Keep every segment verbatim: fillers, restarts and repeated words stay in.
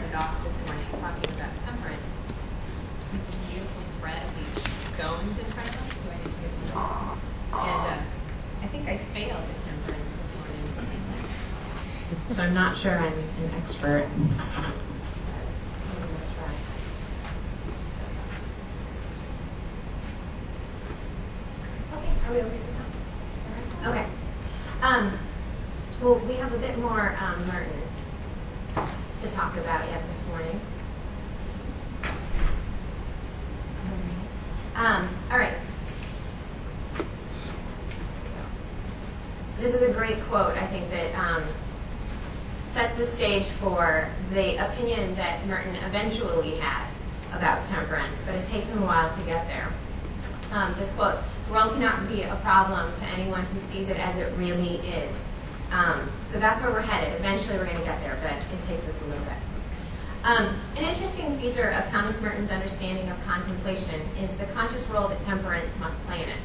started off this morning talking about temperance. This beautiful spread of these scones in front of us. Do I need to give them? And uh, I think I failed at temperance this morning. So I'm not sure I'm an expert. I'm going to try. Okay, are we okay for time? Okay. Um, well, we have a bit more um, Merton to talk about yet this morning. Um, all right. This is a great quote, I think, that um, sets the stage for the opinion that Merton eventually had about temperance, but it takes him a while to get there. Um, this quote, "The world cannot be a problem to anyone who sees it as it really is." Um, so that's where we're headed. Eventually we're going to get there, but it takes us a little bit. Um, an interesting feature of Thomas Merton's understanding of contemplation is the conscious role that temperance must play in it.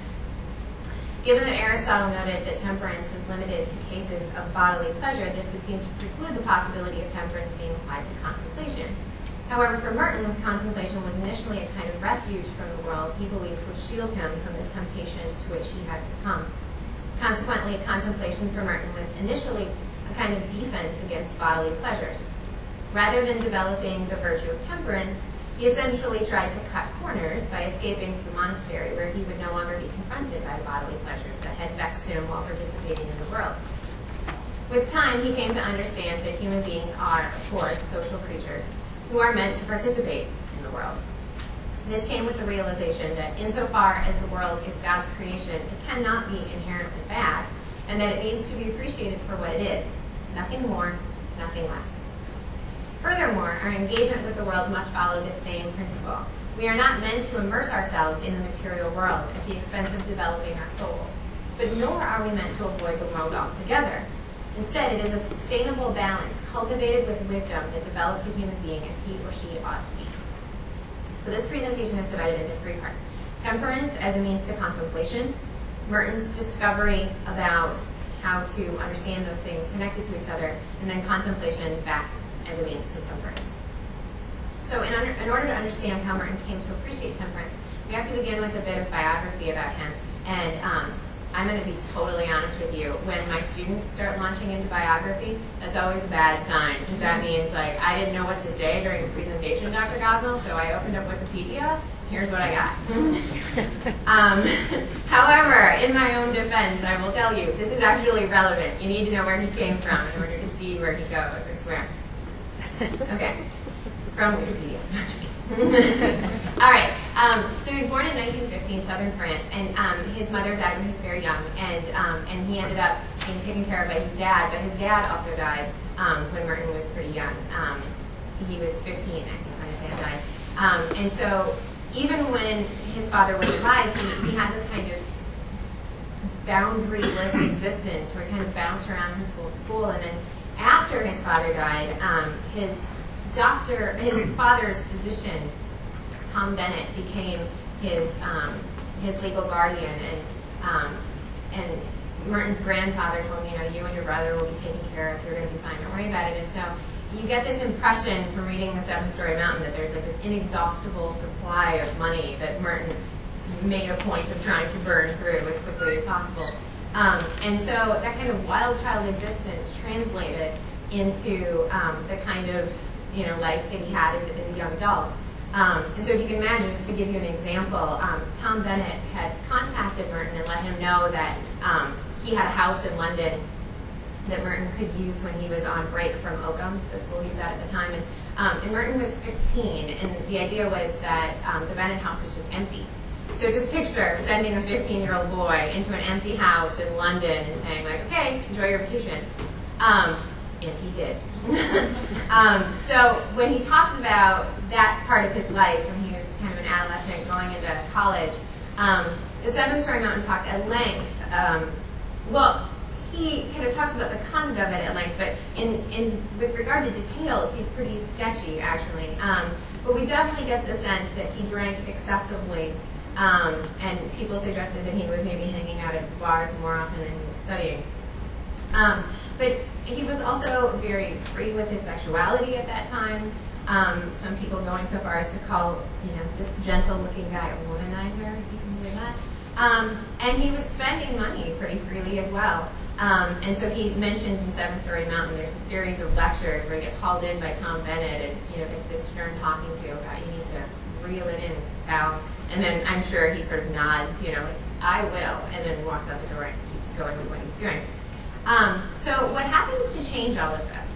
Given that Aristotle noted that temperance was limited to cases of bodily pleasure, this would seem to preclude the possibility of temperance being applied to contemplation. However, for Merton, contemplation was initially a kind of refuge from the world he believed would shield him from the temptations to which he had succumbed. Consequently, contemplation for Merton was initially a kind of defense against bodily pleasures. Rather than developing the virtue of temperance, he essentially tried to cut corners by escaping to the monastery, where he would no longer be confronted by the bodily pleasures that had vexed him while participating in the world. With time, he came to understand that human beings are, of course, social creatures who are meant to participate in the world. This came with the realization that insofar as the world is God's creation, it cannot be inherently bad, and that it needs to be appreciated for what it is, nothing more, nothing less. Furthermore, our engagement with the world must follow this same principle. We are not meant to immerse ourselves in the material world at the expense of developing our souls, but nor are we meant to avoid the world altogether. Instead, it is a sustainable balance cultivated with wisdom that develops a human being as he or she ought to be. So this presentation is divided into three parts. Temperance as a means to contemplation, Merton's discovery about how to understand those things connected to each other, and then contemplation back as a means to temperance. So in, under, in order to understand how Merton came to appreciate temperance, we have to begin with a bit of biography about him. And um, I'm going to be totally honest with you. When my students start launching into biography, that's always a bad sign, because that means, like, I didn't know what to say during the presentation, Doctor Gosnell, so I opened up Wikipedia. Here's what I got. um, however, in my own defense, I will tell you, this is actually relevant. You need to know where he came from in order to see where he goes, I swear. Okay, from Wikipedia. All right, um, so he was born in nineteen fifty in southern France, and um, his mother died when he was very young, and um, and he ended up being taken care of by his dad, but his dad also died um, when Merton was pretty young. Um, he was fifteen, I think, when his dad died. Um, and so even when his father was alive, he, he had this kind of boundaryless existence where he kind of bounced around from school to school, and then after his father died, um, his doctor, his father's physician, Tom Bennett, became his um, his legal guardian, and um, and Merton's grandfather told me, you know, you and your brother will be taken care of. You're going to be fine. Don't worry about it. And so you get this impression from reading The Seven Storey Mountain that there's like this inexhaustible supply of money that Merton made a point of trying to burn through as quickly as possible. Um, and so that kind of wild child existence translated into um, the kind of, you know, life that he had as, as a young adult. Um, and so if you can imagine, just to give you an example, um, Tom Bennett had contacted Merton and let him know that um, he had a house in London that Merton could use when he was on break from Oakham, the school he was at at the time. And, um, and Merton was fifteen, and the idea was that um, the Bennett house was just empty. So just picture sending a fifteen-year-old boy into an empty house in London and saying, like, okay, enjoy your vacation. Um, and he did. um, so when he talks about that part of his life, when he was kind of an adolescent going into college, um, the Seven Storey Mountain talks at length. Um, well, he kind of talks about the concept of it at length, but in, in with regard to details, he's pretty sketchy, actually. Um, but we definitely get the sense that he drank excessively. Um, and people suggested that he was maybe hanging out at bars more often than he was studying. Um, but he was also very free with his sexuality at that time. Um, some people going so far as to call, you know, this gentle-looking guy a womanizer. You can do that. Um, and he was spending money pretty freely as well. Um, and so he mentions in Seven Storey Mountain, there's a series of lectures where he gets hauled in by Tom Bennett, and you know, it's this stern talking to about you need to reel it in, pal. And then I'm sure he sort of nods, you know, like, I will, and then walks out the door and keeps going with what he's doing. Um, so what happens to change all of this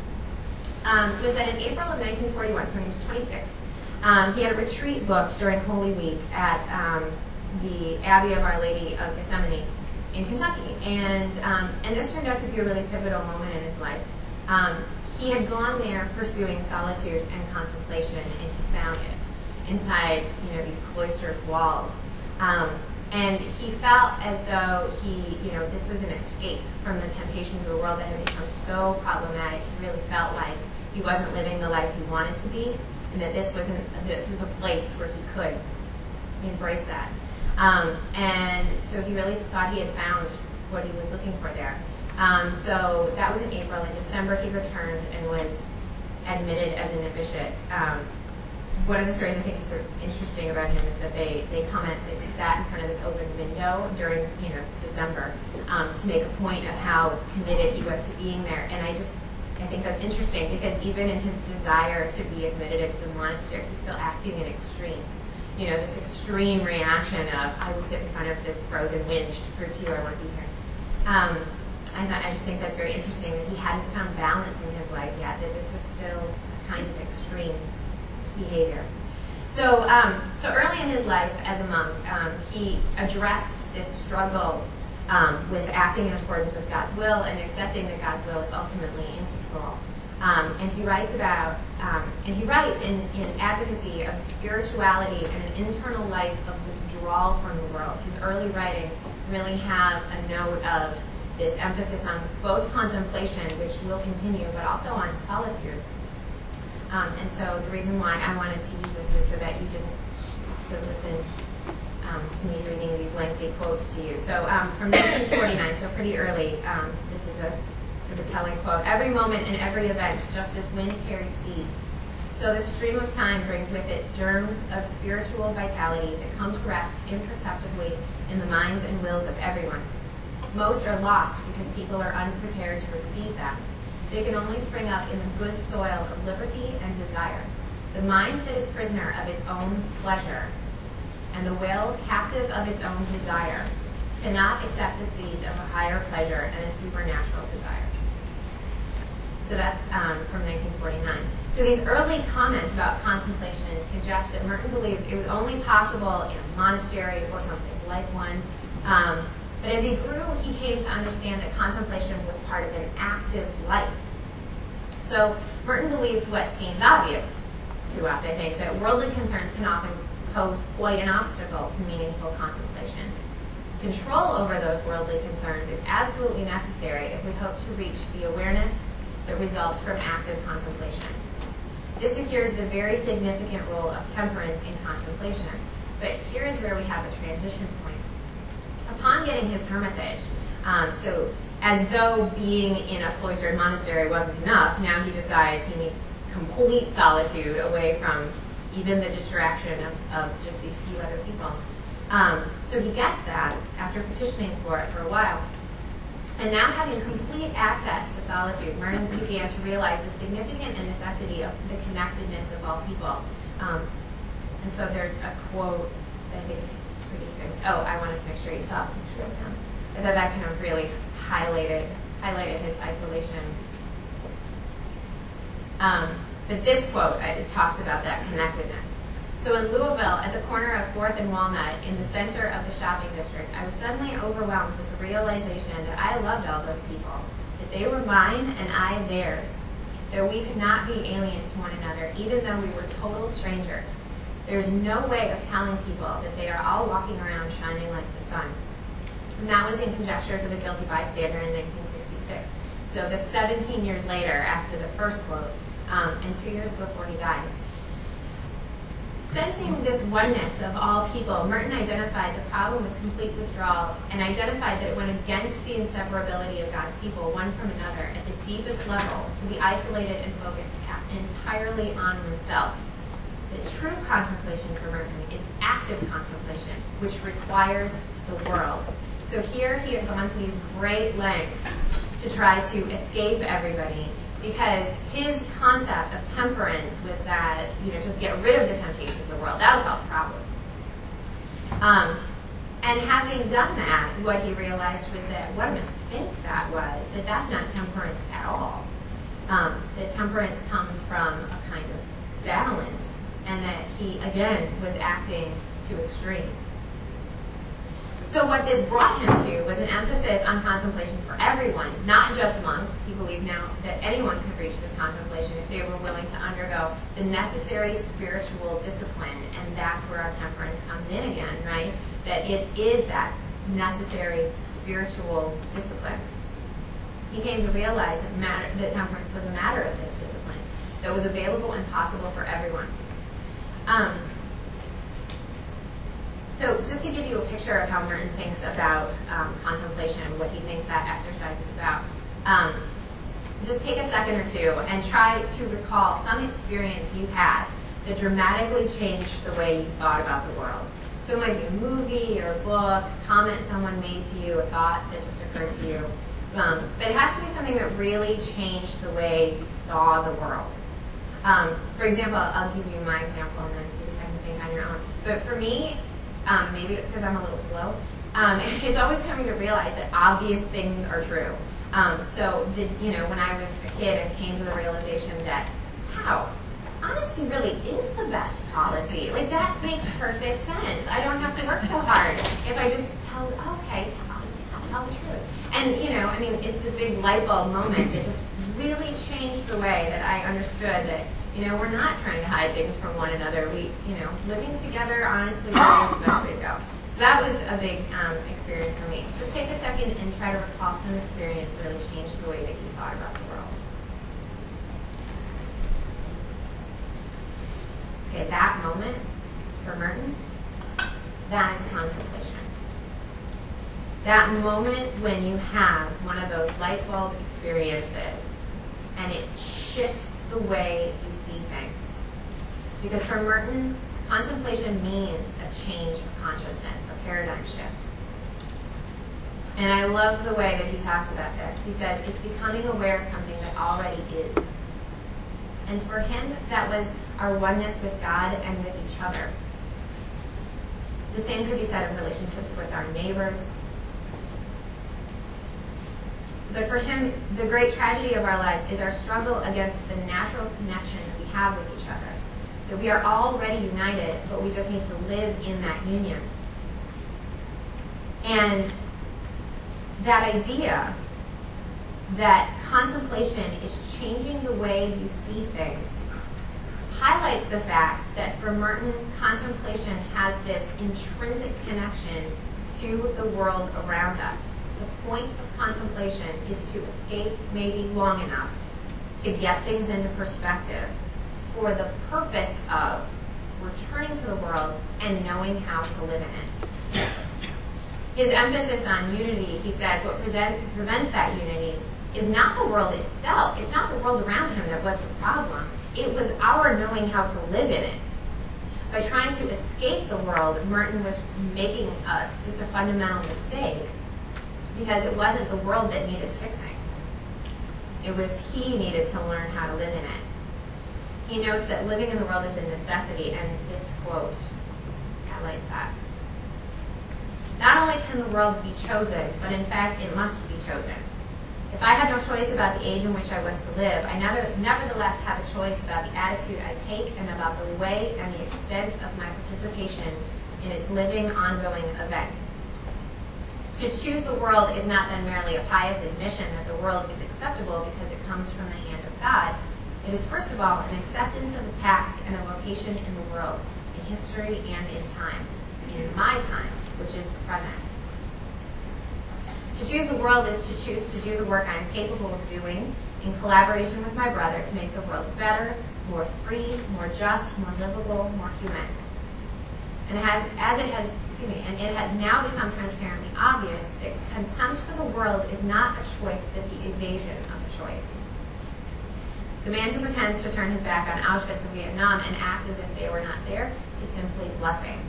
um, was that in April of nineteen forty-one, so when he was twenty-six, um, he had a retreat booked during Holy Week at um, the Abbey of Our Lady of Gethsemane in Kentucky. And um, and this turned out to be a really pivotal moment in his life. Um, he had gone there pursuing solitude and contemplation, and he found it inside, you know, these cloistered walls. Um, and he felt as though he, you know, this was an escape from the temptations of the world that had become so problematic. He really felt like he wasn't living the life he wanted to be, and that this wasn't this was a place where he could embrace that. Um, and so he really thought he had found what he was looking for there. Um, so that was in April. In December, he returned and was admitted as a novitiate. Um, one of the stories I think is sort of interesting about him is that they, they comment that he sat in front of this open window during, you know, December um, to make a point of how committed he was to being there. And I just, I think that's interesting because even in his desire to be admitted into the monastery, he's still acting in extremes. You know, this extreme reaction of, I will sit in front of this frozen wind to prove to you I want to be here. Um, I, th- I just think that's very interesting that he hadn't found balance in his life yet, that this was still kind of extreme behavior. So, um, so early in his life as a monk, um, he addressed this struggle um, with acting in accordance with God's will and accepting that God's will is ultimately in control. Um, and he writes about, um, and he writes in, in advocacy of spirituality and an internal life of withdrawal from the world. His early writings really have a note of this emphasis on both contemplation, which will continue, but also on solitude. Um, and so the reason why I wanted to use this was so that you didn't have to listen um, to me reading these lengthy quotes to you. So um, from nineteen forty-nine, so pretty early, um, this is a sort of telling quote. Every moment and every event, just as wind carries seeds, so the stream of time brings with it germs of spiritual vitality that come to rest imperceptibly in the minds and wills of everyone. Most are lost because people are unprepared to receive them. They can only spring up in the good soil of liberty and desire. The mind that is prisoner of its own pleasure, and the will captive of its own desire, cannot accept the seed of a higher pleasure and a supernatural desire. So that's um, from nineteen forty-nine. So these early comments about contemplation suggest that Merton believed it was only possible in a monastery or someplace like one. Um, But as he grew, he came to understand that contemplation was part of an active life. So Merton believed what seems obvious to us, I think, that worldly concerns can often pose quite an obstacle to meaningful contemplation. Control over those worldly concerns is absolutely necessary if we hope to reach the awareness that results from active contemplation. This secures the very significant role of temperance in contemplation. But here is where we have a transition point. Upon getting his hermitage, um, so as though being in a cloistered monastery wasn't enough, now he decides he needs complete solitude away from even the distraction of, of just these few other people. Um, so he gets that after petitioning for it for a while. And now having complete access to solitude, Merton began to realize the significance and necessity of the connectedness of all people. Um, and so there's a quote that I think is pretty famous. Oh, I wanted to make sure you saw a picture of him. I thought that kind of really highlighted highlighted his isolation. Um, but this quote, it talks about that connectedness. So in Louisville, at the corner of fourth and Walnut, in the center of the shopping district, I was suddenly overwhelmed with the realization that I loved all those people, that they were mine and I theirs, that we could not be alien to one another, even though we were total strangers. There's no way of telling people that they are all walking around shining like the sun. And that was in Conjectures of a Guilty Bystander in nineteen sixty-six. So the seventeen years later, after the first quote, um, and two years before he died. Sensing this oneness of all people, Merton identified the problem with complete withdrawal and identified that it went against the inseparability of God's people, one from another, at the deepest level, to be isolated and focused entirely on oneself. The true contemplation for Merton is active contemplation, which requires the world. So here he had gone to these great lengths to try to escape everybody, because his concept of temperance was that, you know, just get rid of the temptation of the world. That was all the problem. Um, and having done that, what he realized was that what a mistake that was, that that's not temperance at all. Um, that temperance comes from a kind of balance, and that he, again, was acting to extremes. So what this brought him to was an emphasis on contemplation for everyone, not just monks. He believed now that anyone could reach this contemplation if they were willing to undergo the necessary spiritual discipline, and that's where our temperance comes in again, right? That it is that necessary spiritual discipline. He came to realize that, matter, that temperance was a matter of this discipline that was available and possible for everyone. Um, So just to give you a picture of how Merton thinks about um, contemplation, what he thinks that exercise is about, um, just take a second or two and try to recall some experience you've had that dramatically changed the way you thought about the world. So it might be a movie or a book, a comment someone made to you, a thought that just occurred to you. Um, but it has to be something that really changed the way you saw the world. Um, for example, I'll give you my example and then you can think on your own. But for me, Um, maybe it's because I'm a little slow. Um, it's always coming to realize that obvious things are true. Um, so, the, you know, when I was a kid and came to the realization that, wow, honesty really is the best policy. Like, that makes perfect sense. I don't have to work so hard if I just tell, okay, tell, yeah, tell the truth. And, you know, I mean, it's this big light bulb moment that just really changed the way that I understood that, you know, we're not trying to hide things from one another. We, you know, living together honestly really is the best way to go. So that was a big um, experience for me. So just take a second and try to recall some experience that really changed the way that you thought about the world. Okay, that moment for Merton, that is contemplation. That moment when you have one of those light bulb experiences and it shifts the way you see things. Because for Merton, contemplation means a change of consciousness, a paradigm shift. And I love the way that he talks about this. He says it's becoming aware of something that already is. And for him, that was our oneness with God and with each other. The same could be said of relationships with our neighbors. But for him, the great tragedy of our lives is our struggle against the natural connection that we have with each other. That we are already united, but we just need to live in that union. And that idea that contemplation is changing the way you see things highlights the fact that for Merton, contemplation has this intrinsic connection to the world around us. The point of contemplation is to escape maybe long enough to get things into perspective for the purpose of returning to the world and knowing how to live in it. His emphasis on unity, he says, what present, prevents that unity is not the world itself. It's not the world around him that was the problem. It was our knowing how to live in it. By trying to escape the world, Merton was making a, just a fundamental mistake, because it wasn't the world that needed fixing. It was he needed to learn how to live in it. He notes that living in the world is a necessity, and this quote highlights that. Not only can the world be chosen, but in fact it must be chosen. If I had no choice about the age in which I was to live, I never, nevertheless have a choice about the attitude I take and about the way and the extent of my participation in its living, ongoing events. To choose the world is not then merely a pious admission that the world is acceptable because it comes from the hand of God. It is first of all an acceptance of a task and a vocation in the world, in history and in time, in my time, which is the present. To choose the world is to choose to do the work I am capable of doing in collaboration with my brother to make the world better, more free, more just, more livable, more human. And it has, as it has, excuse me, and it has now become transparently obvious that contempt for the world is not a choice, but the evasion of a choice. The man who pretends to turn his back on Auschwitz and Vietnam and act as if they were not there is simply bluffing.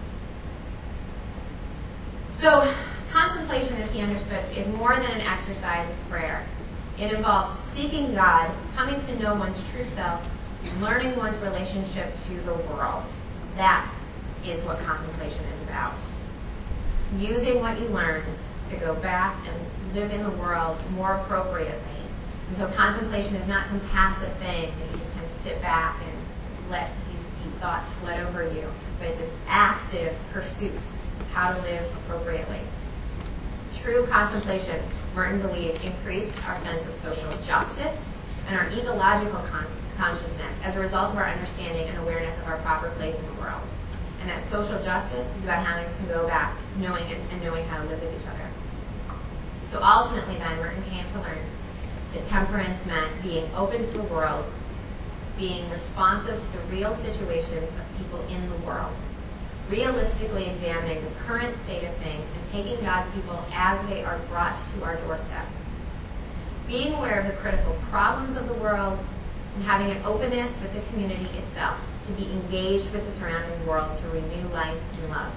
So, contemplation, as he understood, is more than an exercise of prayer. It involves seeking God, coming to know one's true self, and learning one's relationship to the world. That is what contemplation is about. Using what you learn to go back and live in the world more appropriately. And so contemplation is not some passive thing that you just kind of sit back and let these deep thoughts flood over you, but it's this active pursuit of how to live appropriately. True contemplation, Merton believed, increased our sense of social justice and our ecological con- consciousness as a result of our understanding and awareness of our proper place in the world. And that social justice is about having to go back, knowing and, and knowing how to live with each other. So ultimately then, Merton came to learn that temperance meant being open to the world, being responsive to the real situations of people in the world, realistically examining the current state of things and taking God's people as they are brought to our doorstep, being aware of the critical problems of the world, and having an openness with the community itself to be engaged with the surrounding world to renew life in love.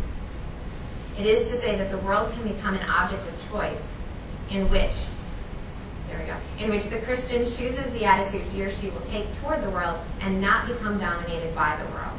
It is to say that the world can become an object of choice in which, there we go, in which the Christian chooses the attitude he or she will take toward the world and not become dominated by the world.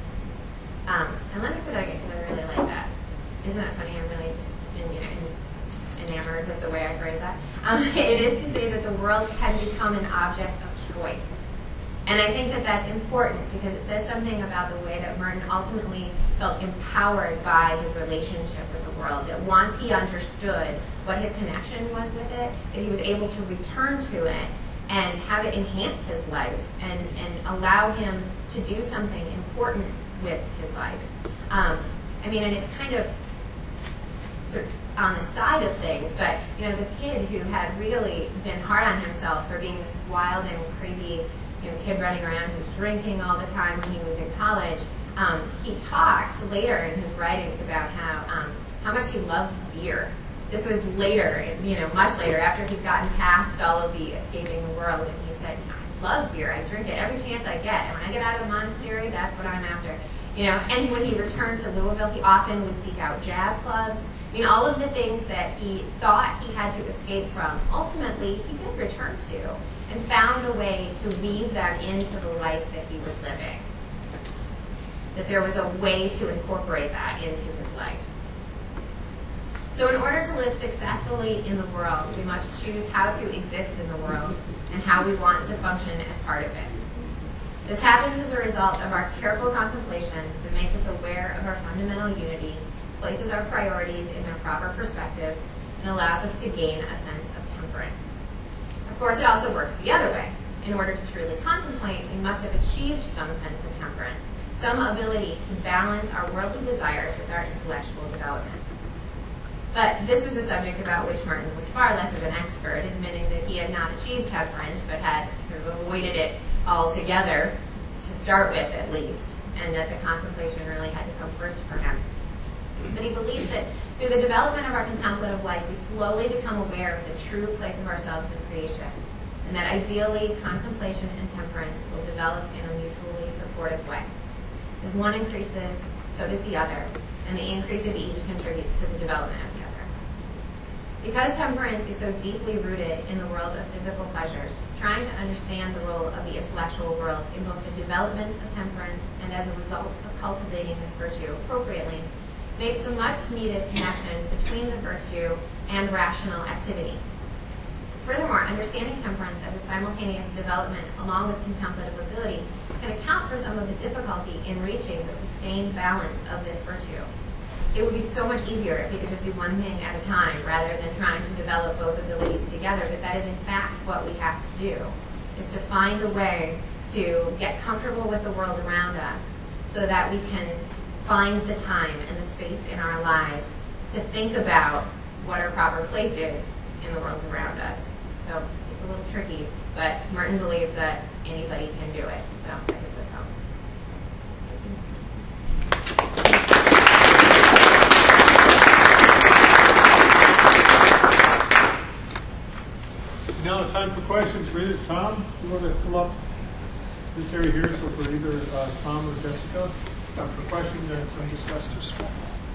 Um, and let me say that again because I really like that. Isn't that funny? I'm really just been, you know, enamored with the way I phrase that. Um, it is to say that the world can become an object of choice. And I think that that's important because it says something about the way that Merton ultimately felt empowered by his relationship with the world. That once he understood what his connection was with it, that he was able to return to it and have it enhance his life and, and allow him to do something important with his life. Um, I mean, and it's kind of sort of on the side of things, but, you know, this kid who had really been hard on himself for being this wild and crazy, you know, kid running around who's drinking all the time when he was in college, um, he talks later in his writings about how um, how much he loved beer. This was later, you know, much later, after he'd gotten past all of the escaping the world, and he said, I love beer, I drink it every chance I get, and when I get out of the monastery, that's what I'm after. You know, and when he returned to Louisville, he often would seek out jazz clubs. I mean, all of the things that he thought he had to escape from, ultimately, he did return to and found a way to weave them into the life that he was living. That there was a way to incorporate that into his life. So in order to live successfully in the world, we must choose how to exist in the world and how we want to function as part of it. This happens as a result of our careful contemplation that makes us aware of our fundamental unity, places our priorities in their proper perspective, and allows us to gain a sense of temperance. Of course, it also works the other way. In order to truly contemplate, we must have achieved some sense of temperance, some ability to balance our worldly desires with our intellectual development. But this was a subject about which Merton was far less of an expert, admitting that he had not achieved temperance, but had sort of avoided it altogether, to start with at least, and that the contemplation really had to come first for him. But he believes that through the development of our contemplative life, we slowly become aware of the true place of ourselves in creation, and that ideally, contemplation and temperance will develop in a mutually supportive way. As one increases, so does the other, and the increase of each contributes to the development of the other. Because temperance is so deeply rooted in the world of physical pleasures, trying to understand the role of the intellectual world in both the development of temperance and as a result of cultivating this virtue appropriately makes the much-needed connection between the virtue and rational activity. Furthermore, understanding temperance as a simultaneous development along with contemplative ability can account for some of the difficulty in reaching the sustained balance of this virtue. It would be so much easier if you could just do one thing at a time rather than trying to develop both abilities together, but that is in fact what we have to do, is to find a way to get comfortable with the world around us so that we can find the time and the space in our lives to think about what our proper place is in the world around us. So it's a little tricky, but Merton believes that anybody can do it. So that gives us hope. Now time for questions. questions for either Tom? You want to come up this area here, so for either uh, Tom or Jessica, uh, for questions and some discussion. Too small.